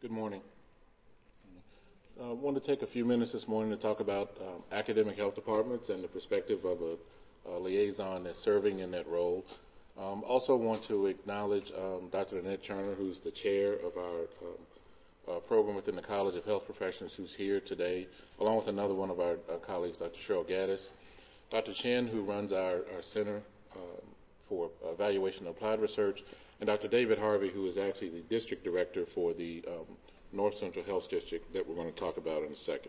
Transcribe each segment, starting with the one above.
Good morning. I want to take a few minutes this morning to talk about academic health departments and the perspective of a liaison that's serving in that role. Also want to acknowledge Dr. Annette Turner, who's the chair of our program within the College of Health Professionals, who's here today, along with another one of our colleagues, Dr. Cheryl Gaddis. Dr. Chen, who runs our Center for Evaluation of Applied Research, and Dr. David Harvey, who is actually the district director for the North Central Health District that we're going to talk about in a second.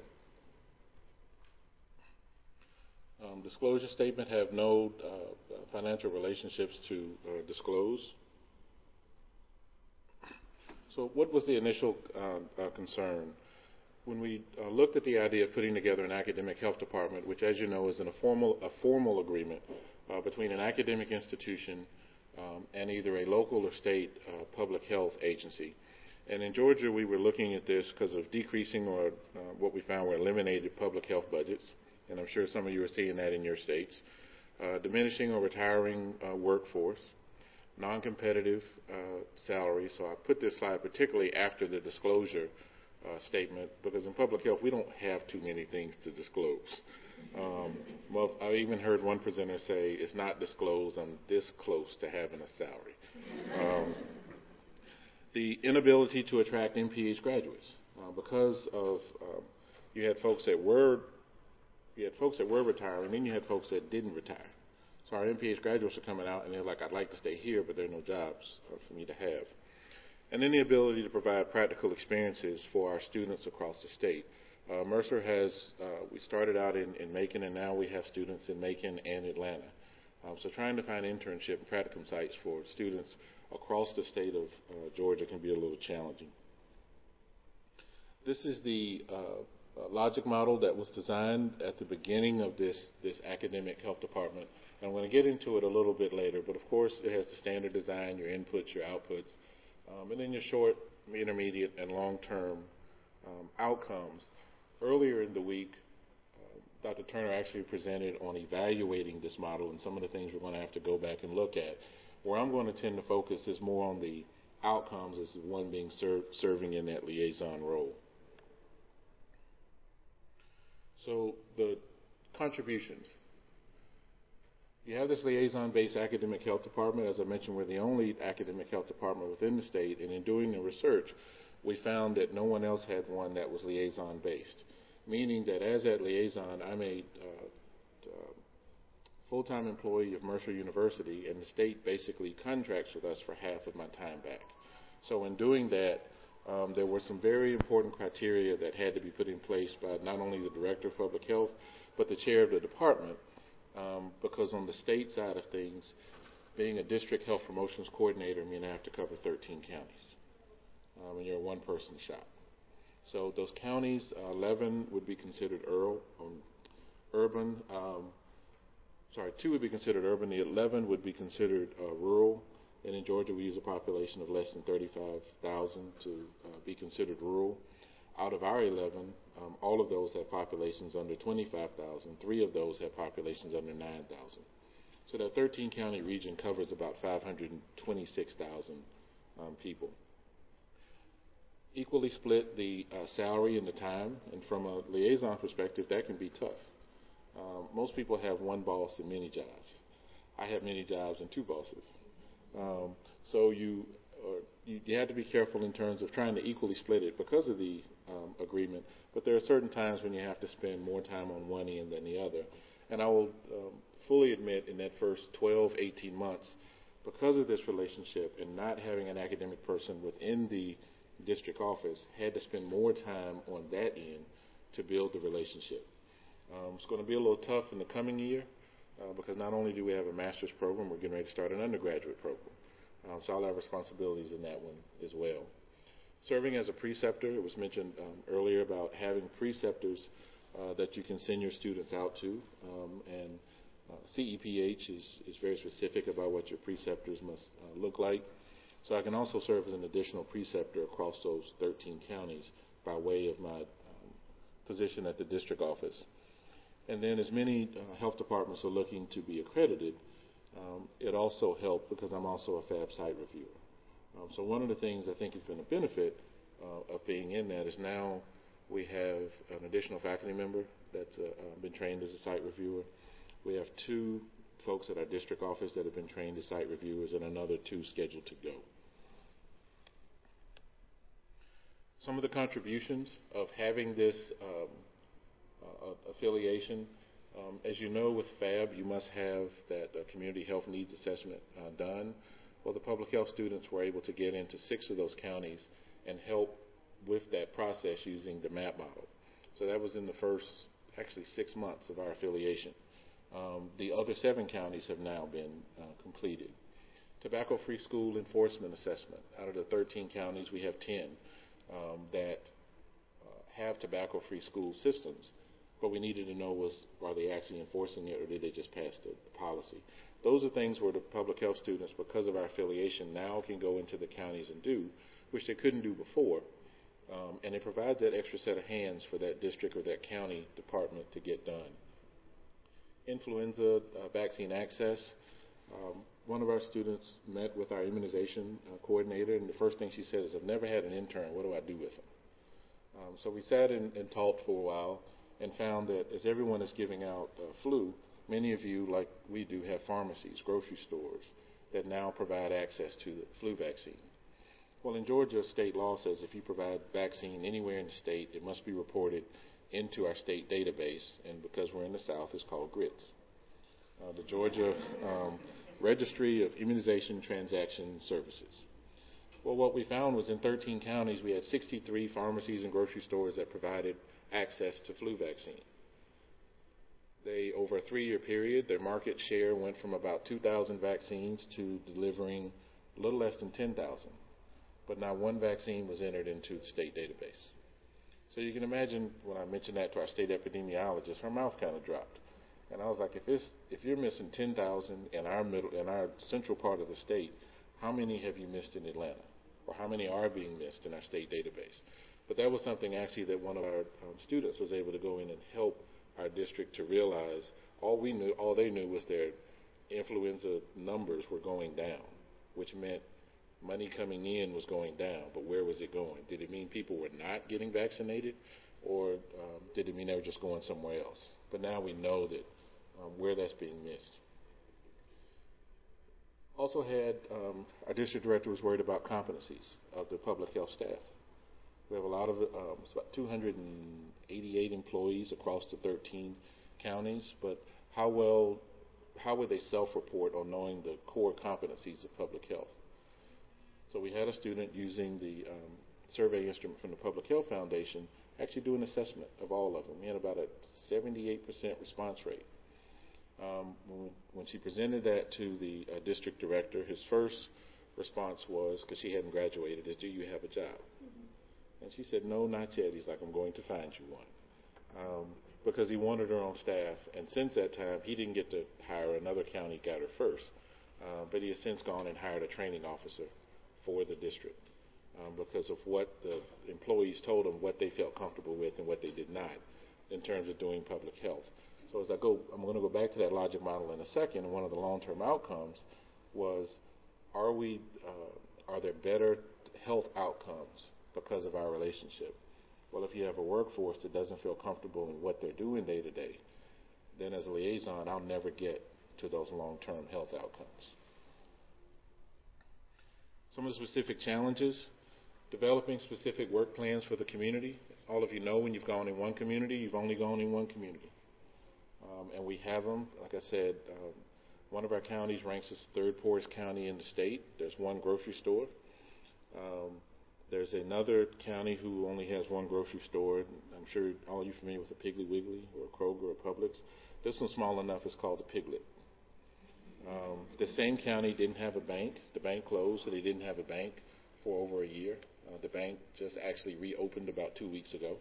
Disclosure statement: have no financial relationships to disclose. So what was the initial concern? When we looked at the idea of putting together an academic health department, which, as you know, is a formal agreement between an academic institution and either a local or state public health agency. And in Georgia, we were looking at this because of decreasing or what we found were eliminated public health budgets, and I'm sure some of you are seeing that in your states, diminishing or retiring workforce, non-competitive salaries. So I put this slide particularly after the disclosure statement, because in public health, we don't have too many things to disclose. Well, I even heard one presenter say, it's not disclosed, I'm this close to having a salary. The inability to attract MPH graduates, because of you had folks that were retiring, then you had folks that didn't retire. So our MPH graduates are coming out, and they're like, I'd like to stay here, but there are no jobs for me to have. And then the ability to provide practical experiences for our students across the state. Mercer has, we started out in Macon, and now we have students in Macon and Atlanta. So trying to find internship and practicum sites for students across the state of Georgia can be a little challenging. This is the logic model that was designed at the beginning of this academic health department. And I'm going to get into it a little bit later, but of course it has the standard design, your inputs, your outputs, and then your short, intermediate, and long-term outcomes. Earlier in the week, Dr. Turner actually presented on evaluating this model and some of the things we're going to have to go back and look at. Where I'm going to tend to focus is more on the outcomes as one being serving in that liaison role. So the contributions. You have this liaison-based academic health department. As I mentioned, we're the only academic health department within the state, and in doing the research, we found that no one else had one that was liaison-based, meaning that as that liaison, I'm a full-time employee of Mercer University, and the state basically contracts with us for half of my time back. So in doing that, there were some very important criteria that had to be put in place by not only the Director of Public Health, but the chair of the department, because on the state side of things, being a district health promotions coordinator means I have to cover 13 counties, and you're a one-person shop. So those counties, 11 would be considered urban. 2 would be considered urban. The 11 would be considered rural. And in Georgia, we use a population of less than 35,000 to be considered rural. Out of our 11, all of those have populations under 25,000. 3 of those have populations under 9,000. So that 13-county region covers about 526,000 people. Equally split the salary and the time, and from a liaison perspective, that can be tough. Most people have one boss and many jobs. I have many jobs and 2 bosses. So you have to be careful in terms of trying to equally split it because of the agreement, but there are certain times when you have to spend more time on one end than the other. And I will fully admit in that first 12, 18 months, because of this relationship and not having an academic person within the district office, had to spend more time on that end to build the relationship. It's going to be a little tough in the coming year because not only do we have a master's program, we're getting ready to start an undergraduate program. So I'll have responsibilities in that one as well. Serving as a preceptor, it was mentioned earlier about having preceptors that you can send your students out to, and CEPH is very specific about what your preceptors must look like. So I can also serve as an additional preceptor across those 13 counties by way of my position at the district office. And then as many health departments are looking to be accredited, it also helped because I'm also a FAB site reviewer. So one of the things I think has been a benefit of being in that is now we have an additional faculty member that's been trained as a site reviewer. We have 2 folks at our district office that have been trained as site reviewers and another 2 scheduled to go. Some of the contributions of having this affiliation, as you know, with FAB, you must have that community health needs assessment done. Well, the public health students were able to get into 6 of those counties and help with that process using the MAP model. So that was in the first, actually 6 months of our affiliation. The other 7 counties have now been completed. Tobacco-free school enforcement assessment. Out of the 13 counties, we have 10 that have tobacco-free school systems. What we needed to know was, are they actually enforcing it, or did they just pass the policy? Those are things where the public health students, because of our affiliation, now can go into the counties and do, which they couldn't do before. And it provides that extra set of hands for that district or that county department to get done. Influenza vaccine access. One of our students met with our immunization coordinator, and the first thing she said is, I've never had an intern. What do I do with them? So we sat and talked for a while and found that as everyone is giving out flu, many of you, like we do, have pharmacies, grocery stores that now provide access to the flu vaccine. Well, in Georgia, state law says if you provide vaccine anywhere in the state, it must be reported into our state database, and because we're in the South, it's called GRITS. The Georgia Registry of Immunization Transaction Services. Well, what we found was in 13 counties, we had 63 pharmacies and grocery stores that provided access to flu vaccine. They, over a 3-year period, their market share went from about 2,000 vaccines to delivering a little less than 10,000. But not one vaccine was entered into the state database. So you can imagine when I mentioned that to our state epidemiologist, her mouth kind of dropped. And I was like, if you're missing 10,000 in our central part of the state, how many have you missed in Atlanta? Or how many are being missed in our state database? But that was something actually that one of our students was able to go in and help our district to realize. All they knew was their influenza numbers were going down, which meant money coming in was going down, but where was it going? Did it mean people were not getting vaccinated, or did it mean they were just going somewhere else? But now we know that where that's being missed. Also had, our district director was worried about competencies of the public health staff. We have a lot of, it's about 288 employees across the 13 counties, but how would they self-report on knowing the core competencies of public health? So we had a student using the survey instrument from the Public Health Foundation actually do an assessment of all of them. We had about a 78% response rate. When she presented that to the district director, his first response was, because she hadn't graduated, is, do you have a job? And she said, no, not yet. He's like, I'm going to find you one. Because he wanted her on staff. And since that time, he didn't get to hire another county, got her first. But he has since gone and hired a training officer for the district because of what the employees told him, what they felt comfortable with and what they did not in terms of doing public health. So as I'm going to go back to that logic model in a second, and one of the long-term outcomes was, are there better health outcomes because of our relationship? Well, if you have a workforce that doesn't feel comfortable in what they're doing day to day, then as a liaison, I'll never get to those long-term health outcomes. Some of the specific challenges: developing specific work plans for the community. All of you know when you've gone in one community, you've only gone in one community. And we have them. Like I said, one of our counties ranks as the 3rd poorest county in the state. There's one grocery store. There's another county who only has one grocery store. I'm sure all of you are familiar with a Piggly Wiggly or a Kroger or Publix. This one's small enough, it's called a Piglet. The same county didn't have a bank. The bank closed, so they didn't have a bank for over a year. The bank just actually reopened about 2 weeks ago.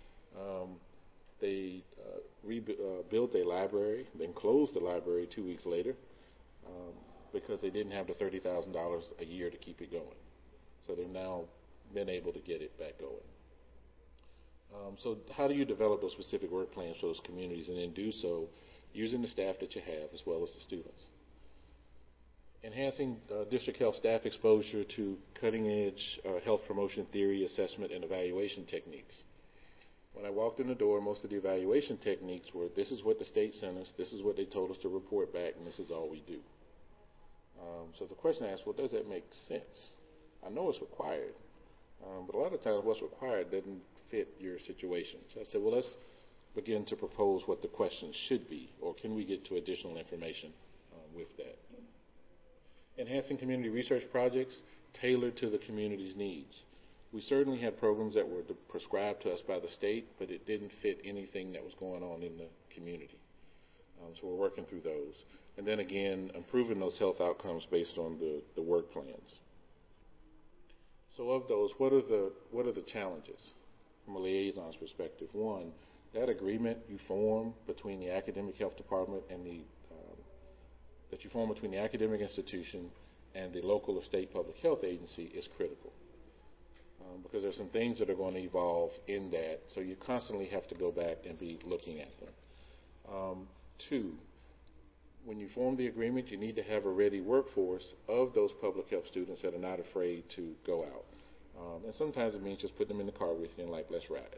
They built a library, then closed the library 2 weeks later because they didn't have the $30,000 a year to keep it going. So they've now been able to get it back going. So how do you develop those specific work plans for those communities, and then do so using the staff that you have as well as the students? Enhancing district health staff exposure to cutting-edge health promotion theory, assessment, and evaluation techniques. When I walked in the door, most of the evaluation techniques were, this is what the state sent us, this is what they told us to report back, and this is all we do. So the question I asked, well, does that make sense? I know it's required, but a lot of times what's required doesn't fit your situation. So I said, well, let's begin to propose what the questions should be, or can we get to additional information with that. Enhancing community research projects tailored to the community's needs. We certainly had programs that were prescribed to us by the state, but it didn't fit anything that was going on in the community. So we're working through those. And then again, improving those health outcomes based on the work plans. So of those, what are the challenges from a liaison's perspective? One, that agreement you form between the academic health department and that you form between the academic institution and the local or state public health agency is critical. Because there's some things that are going to evolve in that, so you constantly have to go back and be looking at them. Two, when you form the agreement, you need to have a ready workforce of those public health students that are not afraid to go out. And sometimes it means just put them in the car with you and like, let's ride.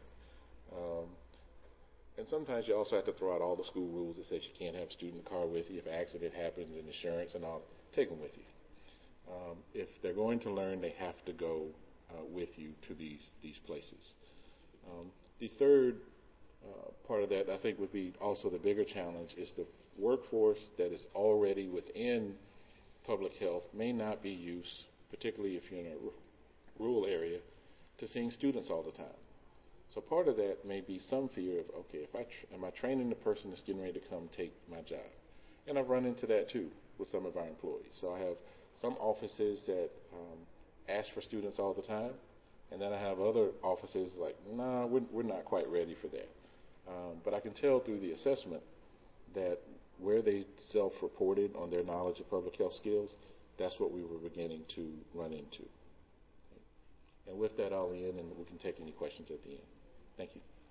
And sometimes you also have to throw out all the school rules that says you can't have a student in the car with you. If an accident happens and insurance and all, take them with you. If they're going to learn, they have to go with you to these places. The third part of that, I think, would be also the bigger challenge is the workforce that is already within public health may not be used, particularly if you're in a rural area, to seeing students all the time. So part of that may be some fear of, okay, am I training the person that's getting ready to come take my job? And I've run into that too with some of our employees. So I have some offices that ask for students all the time, and then I have other offices like, nah, we're not quite ready for that. But I can tell through the assessment that where they self-reported on their knowledge of public health skills, that's what we were beginning to run into. And with that, I'll end, and we can take any questions at the end. Thank you.